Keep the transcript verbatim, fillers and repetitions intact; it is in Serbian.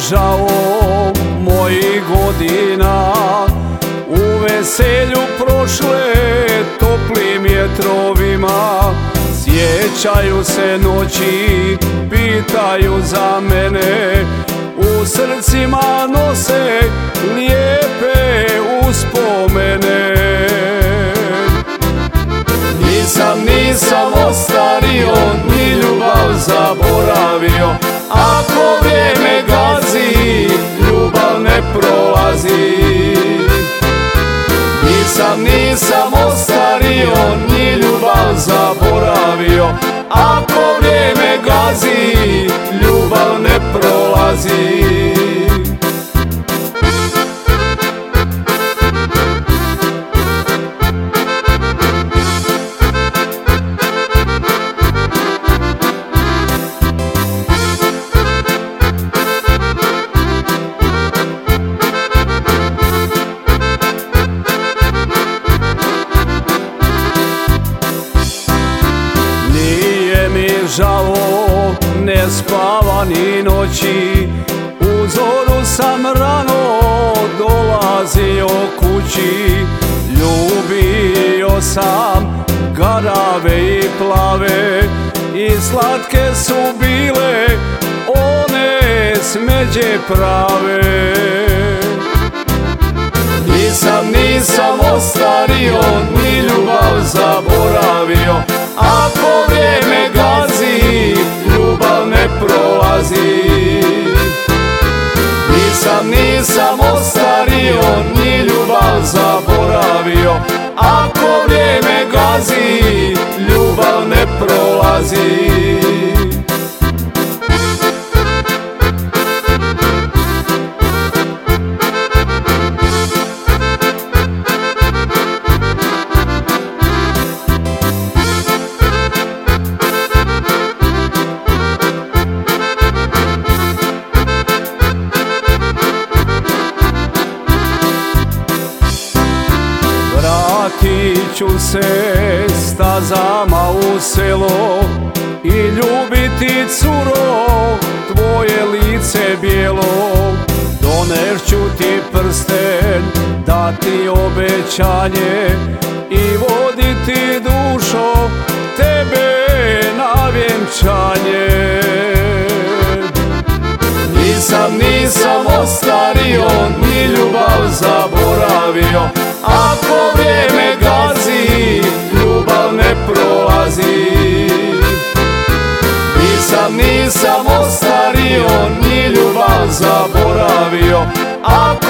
žao mojih godina, u veselju prošle toplim vjetrovima. Sjećaju se noći, pitaju za mene, u srcima nose lijepe uspomene. Nisam, nisam ostario, ni ljubav zaboravio, ako vrijeme gazi, ljubav ne prolazi. Nisam, nisam ostario, ni ljubav zaboravio, ako vrijeme gazi, ljubav ne prolazi. Žao, ne spavani noći, u zoru sam rano dolazio kući. Ljubio sam garave i plave, i slatke su bile one smeđe prave. Nisam, nisam ostario, ni ljubav zaboravio, ako vrijeme gazi, ljubav ne prolazi. Nisam, nisam ostario, ni ljubav zaboravio, ako vrijeme gazi, ljubav ne prolazi. Vratit ću se stazama u selo i ljubiti, curo, tvoje lice bijelo. Donešću ti prsten, dati obećanje i voditi, dušo, tebe na vjenčanje. Nisam, nisam ostario, ni ljubav zaboravio, ako vrijeme gazi, ljubav ne prolazi. Nisam, nisam ostario, ni ljubav zaboravio, ako